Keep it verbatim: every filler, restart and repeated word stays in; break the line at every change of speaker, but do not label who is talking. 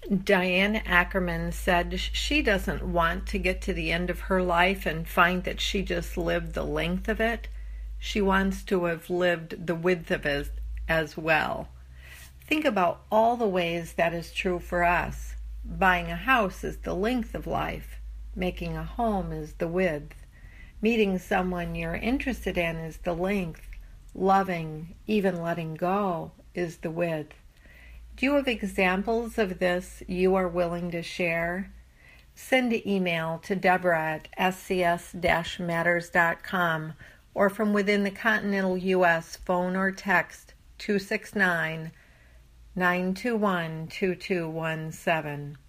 Diane Ackerman said she doesn't want to get to the end of her life and find that she just lived the length of it. She wants to have lived the width of it as well. Think about all the ways that is true for us. Buying a house is the length of life. Making a home is the width. Meeting someone you're interested in is the length. Loving, even letting go, is the width. Do you have examples of this you are willing to share? Send an email to Deborah at s c s dash matters dot com or from within the continental U S phone or text two six nine, nine two one, two two one seven.